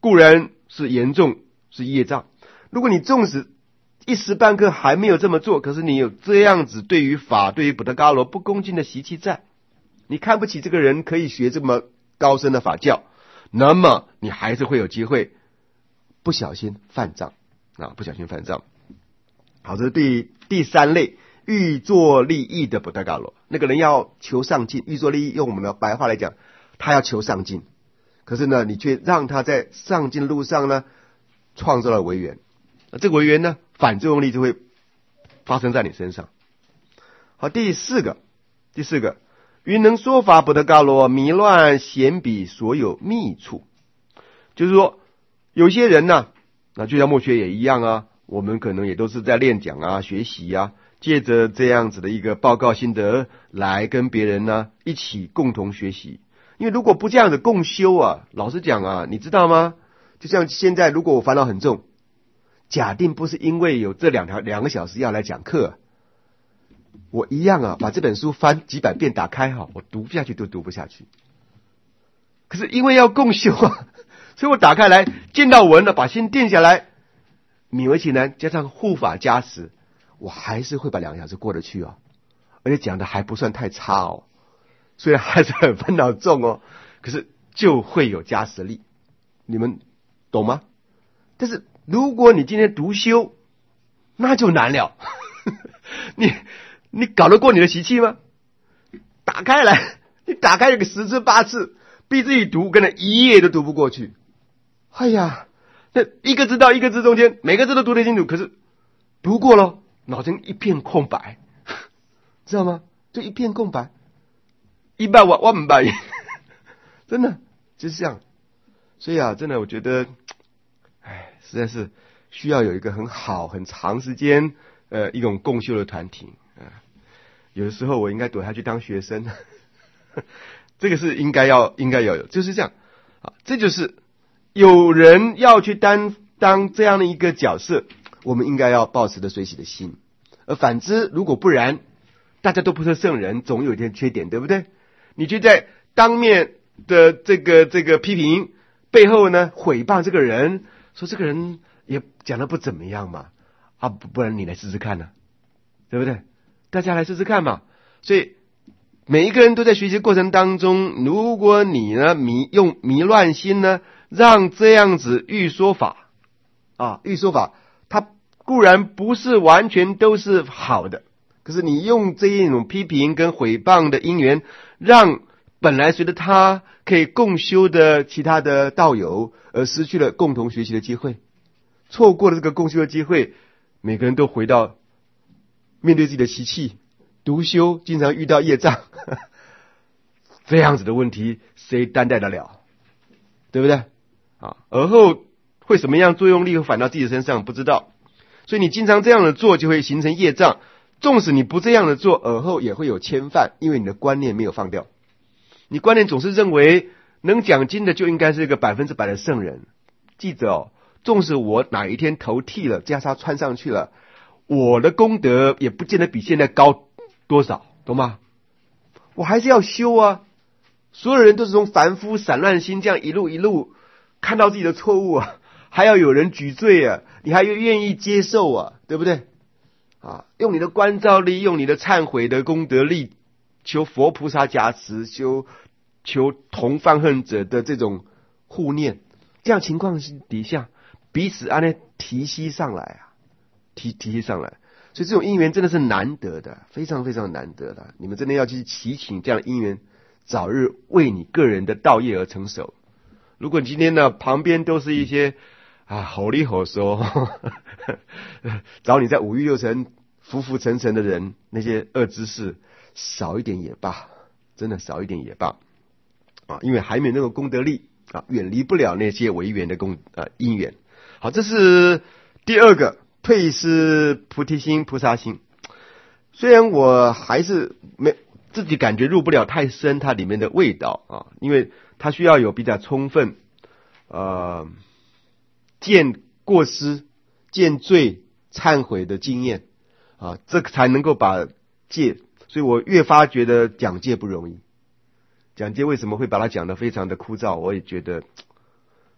固然是严重，是业障。如果你纵使一时半刻还没有这么做，可是你有这样子对于法、对于布特伽罗不恭敬的习气在，你看不起这个人可以学这么高深的法教，那么你还是会有机会不小心犯障啊，不小心犯障。好，这是第第三类欲作利益的布特伽罗。那个人要求上进，欲作利益，用我们的白话来讲，他要求上进，可是呢，你却让他在上进的路上呢，创造了违缘。这个违缘呢，反作用力就会发生在你身上。好，第四个，第四个，云能说法布特伽罗迷乱显彼所有密处，就是说，有些人呢，那就像默学也一样啊，我们可能也都是在练讲啊、学习啊，借着这样子的一个报告心得来跟别人呢一起共同学习。因为如果不这样子共修啊，老实讲啊，你知道吗？就像现在，如果我烦恼很重，假定不是因为有这两条两个小时要来讲课，我一样啊，把这本书翻几百遍打开哈，我读下去都读不下去。可是因为要共修啊，所以我打开来见到文了，把心定下来，勉为其难，加上护法加持，我还是会把两个小时过得去哦，而且讲的还不算太差哦，虽然还是很烦恼重哦，可是就会有加持力，你们懂吗？但是如果你今天独修，那就难了。你你搞得过你的习气吗？打开来，你打开个十次八次，逼自己读，跟着一页都读不过去。哎呀，那一个字到一个字中间，每个字都读得清楚，可是读过了，脑筋一片空白，知道吗？就一片空白，一百万万百，真的就是这样。所以啊，真的我觉得，哎，实在是需要有一个很好、很长时间呃一种共修的团体啊、呃。有的时候我应该躲下去当学生，这个是应该要应该要有，就是这样啊。这就是有人要去担当这样的一个角色，我们应该要抱持的随喜的心。而反之，如果不然，大家都不是圣人，总有一点缺点，对不对？你就在当面的这个这个批评背后呢，毁谤这个人，说这个人也讲得不怎么样嘛，啊，不不然你来试试看呢、啊，对不对？大家来试试看嘛。所以每一个人都在学习过程当中，如果你呢迷用迷乱心呢，让这样子欲说法啊，欲说法，它固然不是完全都是好的，可是你用这一种批评跟毁谤的因缘，让本来随着他可以共修的其他的道友，而失去了共同学习的机会，错过了这个共修的机会，每个人都回到面对自己的习气，独修经常遇到业障，这样子的问题谁担待得了？对不对？啊，而后会什么样作用力会反到自己身上不知道，所以你经常这样的做就会形成业障。纵使你不这样的做，而后也会有牵绊，因为你的观念没有放掉。你观念总是认为能讲经的就应该是一个百分之百的圣人。记着哦，纵使我哪一天头剃了，袈裟穿上去了，我的功德也不见得比现在高多少，懂吗？我还是要修啊。所有人都是从凡夫散乱心这样一路一路看到自己的错误啊，还要有人举罪啊，你还愿意接受啊，对不对？啊，用你的观照力，用你的忏悔的功德力，求佛菩萨加持，求求同犯恨者的这种护念，这样情况底下，彼此按呢提息上来啊，提提息上来，所以这种因缘真的是难得的，非常非常难得的。你们真的要去祈请这样的因缘，早日为你个人的道业而成熟。如果你今天呢旁边都是一些啊，吼里吼说，找你在五欲六尘浮浮沉沉的人，那些恶知识少一点也罢，真的少一点也罢啊，因为还没有那个功德力啊，远离不了那些违缘的功啊因缘。好，这是第二个退失菩提心、菩萨心。虽然我还是没自己感觉入不了太深它里面的味道啊，因为它需要有比较充分呃。见过失、见罪、忏悔的经验啊，这个才能够把戒。所以我越发觉得讲戒不容易。讲戒为什么会把它讲得非常的枯燥？我也觉得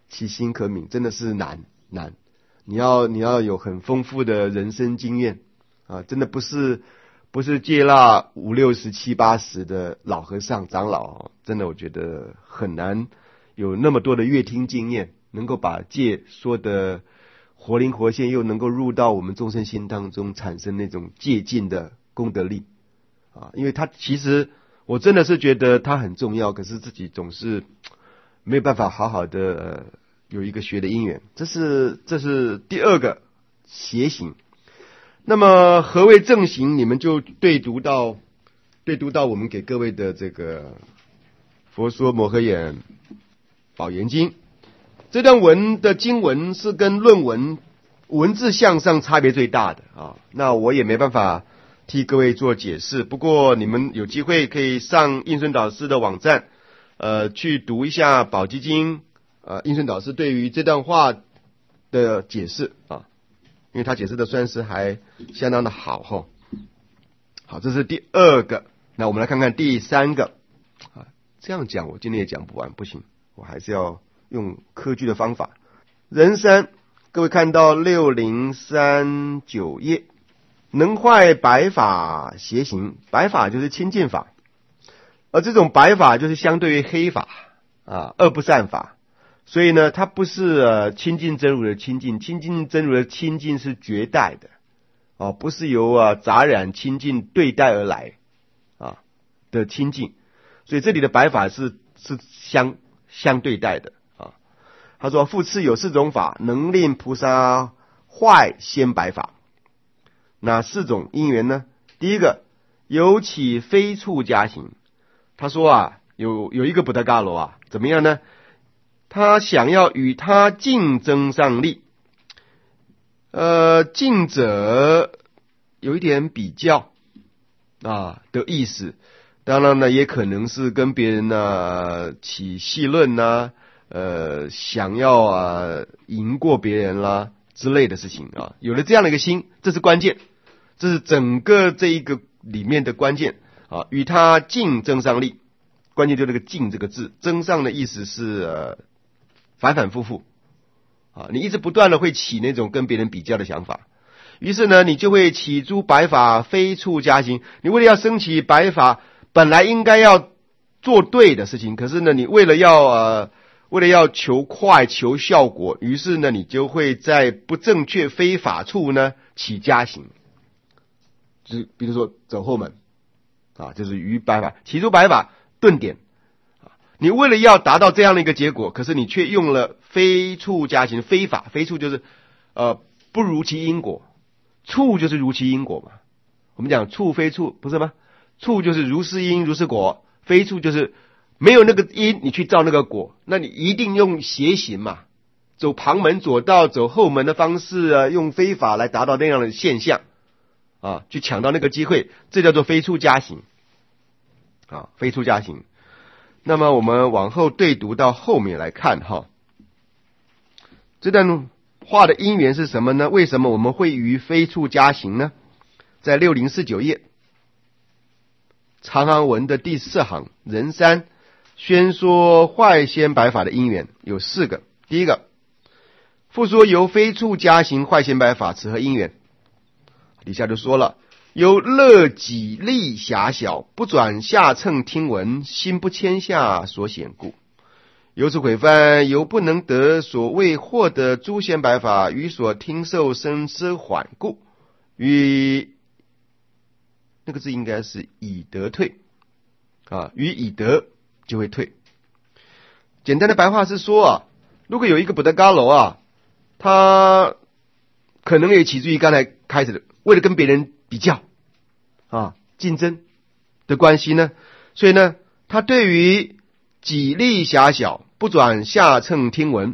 其心可悯，真的是难难。你要你要有很丰富的人生经验啊，真的不是不是戒腊五六十七八十的老和尚长老，真的我觉得很难有那么多的阅听经验，能够把戒说的活灵活现，又能够入到我们众生心当中，产生那种戒禁的功德力啊。因为他其实我真的是觉得他很重要，可是自己总是没有办法好好的、呃、有一个学的因缘。这是这是第二个邪行。那么何谓正行？你们就对读到对读到我们给各位的这个佛说摩诃衍宝严经。这段文的经文是跟论文文字项上差别最大的啊，那我也没办法替各位做解释。不过你们有机会可以上印顺导师的网站，呃，去读一下宝积经，呃，印顺导师对于这段话的解释啊，因为他解释的算是还相当的好哈。好，这是第二个。那我们来看看第三个啊，这样讲我今天也讲不完，不行，我还是要用科举的方法。人三，各位看到六零三九页，能坏白法邪行。白法就是清净法，而这种白法就是相对于黑法啊，恶不善法。所以呢，它不是呃清净真如的清净，清净真如的清净是绝代的啊，不是由啊杂染清净对待而来啊的清净。所以这里的白法是是相相对待的。他说复次有四种法能令菩萨坏先白法。哪四种因缘呢？第一个，有起非处加行。他说啊，有有一个布达伽罗啊，怎么样呢？他想要与他竞争上力，呃，竞者有一点比较啊的意思。当然呢，也可能是跟别人呢起戏论呐、啊。呃，想要啊赢过别人啦之类的事情啊，有了这样的一个心，这是关键，这是整个这一个里面的关键啊。与他竞争上力，关键就这个竞这个字，争上的意思是呃反反复复啊，你一直不断的会起那种跟别人比较的想法，于是呢，你就会起诸白法非处加行。你为了要升起白法，本来应该要做对的事情，可是呢，你为了要呃。为了要求快求效果，于是呢，你就会在不正确非法处呢起加行，就是比如说走后门啊，就是于白法起诸白法顿点啊。你为了要达到这样的一个结果，可是你却用了非处加行，非法非处就是呃不如其因果，处就是如其因果嘛。我们讲处非处不是吗？处就是如是因如是果，非处就是没有那个因，你去造那个果，那你一定用邪行嘛，走旁门左道，走后门的方式啊，用非法来达到那样的现象啊，去抢到那个机会，这叫做非处加行啊，非处加行。那么我们往后对读到后面来看哈，这段话的因缘是什么呢？为什么我们会于非处加行呢？在六零四九页长行文的第四行，人三宣说坏先白法的因缘有四个。第一个，复说由非处加行坏先白法，此何因缘？底下就说了，由乐己利狭小，不转下乘听闻，心不谦下所显故。由此毁犯，由不能得所谓获得诸先白法，与所听受生思缓故，与那个字应该是以得退啊，与以得就会退。简单的白话是说啊，如果有一个布达伽罗啊，他可能也起自于刚才开始的，为了跟别人比较啊竞争的关系呢，所以呢，他对于己利狭小，不转下乘听闻，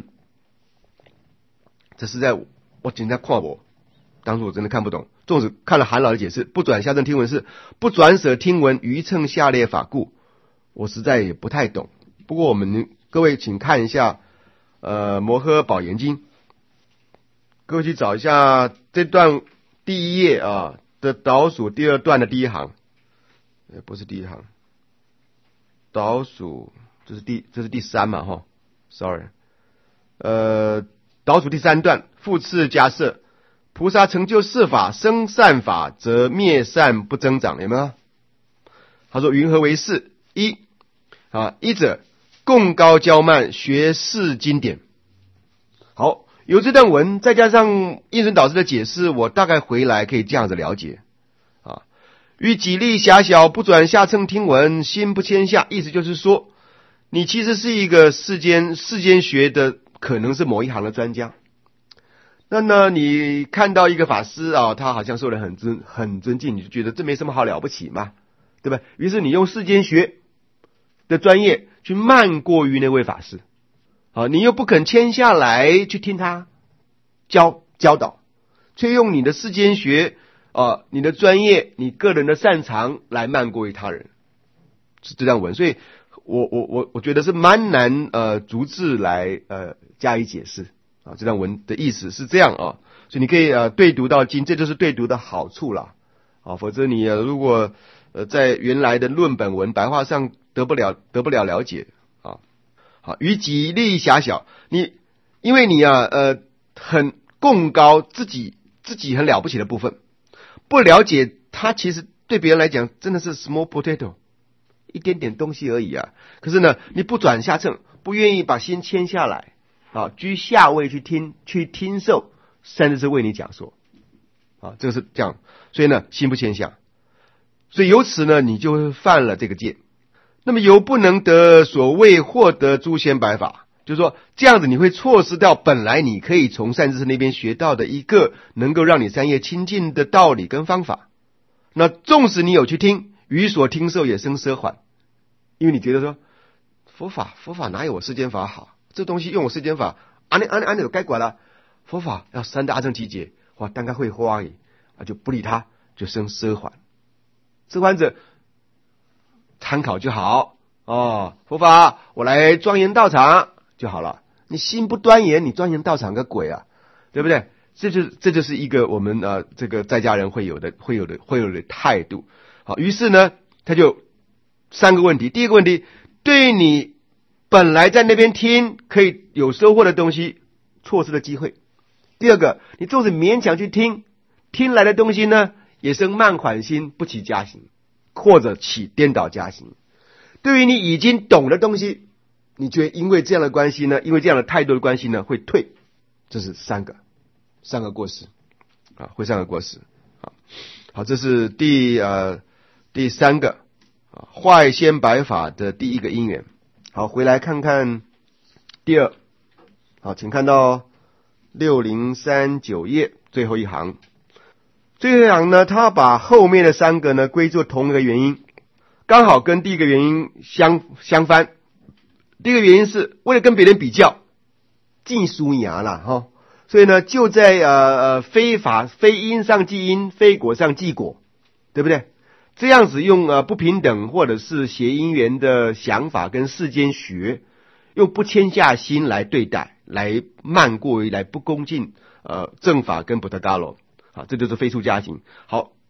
这是在我简单看我，当初我真的看不懂。纵使看了韩老的解释，不转下乘听闻是不转舍听闻，余乘下列法故，我实在也不太懂。不过我们各位请看一下呃摩诃宝严经，各位去找一下这段第一页啊的倒数第二段的第一行，呃不是第一行，倒数这是第这是第三嘛哈 ，sorry， 呃倒数第三段复次加设，菩萨成就四法生善法，则灭善不增长，有没有？他说云何为是？一啊，一者共高骄慢学释经典。好，有这段文再加上印顺导师的解释，我大概回来可以这样子了解啊。于己力狭小，不转下乘听闻，心不谦下，意思就是说，你其实是一个世间世间学的，可能是某一行的专家。那呢，你看到一个法师啊，他好像受人很尊很尊敬，你就觉得这没什么好了不起嘛，对吧？于是你用世间学的专业去慢过于那位法师，啊，你又不肯谦下来去听他教教导，却用你的世间学啊，你的专业，你个人的擅长来慢过于他人，是这样文。所以我我我我觉得是蛮难呃逐字来呃加以解释啊。这段文的意思是这样啊，所以你可以呃对读到经，这就是对读的好处啦啊。否则你、呃、如果呃在原来的论本文白话上得不了得不了了解啊。好，于己力狭小，你因为你啊呃很贡高自己自己很了不起的部分，不了解他其实对别人来讲真的是 small potato， 一点点东西而已啊。可是呢，你不转下乘，不愿意把心谦下来啊，居下位去听去听受，甚至是为你讲说啊，这个是这样。所以呢，心不谦下，所以由此呢，你就犯了这个戒。那么由不能得所谓获得诸仙百法，就是说这样子你会错失掉本来你可以从善知识那边学到的一个能够让你三业清净的道理跟方法。那纵使你有去听，于所听受也生奢缓，因为你觉得说佛法佛法哪有我世间法好，这东西用我世间法安安安有该管了，佛法要三大阿僧祇劫，哇，单该会花而已啊，就不理他，就生奢缓。奢缓者参考就好哦，佛法我来庄严道场就好了。你心不端严，你庄严道场个鬼啊，对不对？这就这就是一个我们呃这个在家人会有的会有的会有的态度。好，于是呢，他就三个问题。第一个问题，对你本来在那边听可以有收获的东西，错失了机会。第二个，你纵使勉强去听，听来的东西呢，也生慢缓心，不起加行，或者起颠倒加行。对于你已经懂的东西，你觉得因为这样的关系呢，因为这样的态度的关系呢，会退。这是三个三个过失啊，会三个过失啊。好，这是第呃第三个啊坏仙百法的第一个因缘。好，回来看看第二。好，请看到六零三九页最后一行。最后一行呢，他把后面的三个呢归作同一个原因，刚好跟第一个原因相相反。第一个原因是为了跟别人比较，尽输牙了哈，所以呢就在呃呃非法非因上即因，非果上即果，对不对？这样子用呃不平等或者是邪因缘的想法跟世间学，用不谦下心来对待，来慢过于来不恭敬呃正法跟菩萨伽罗啊，这就是非出家行。好，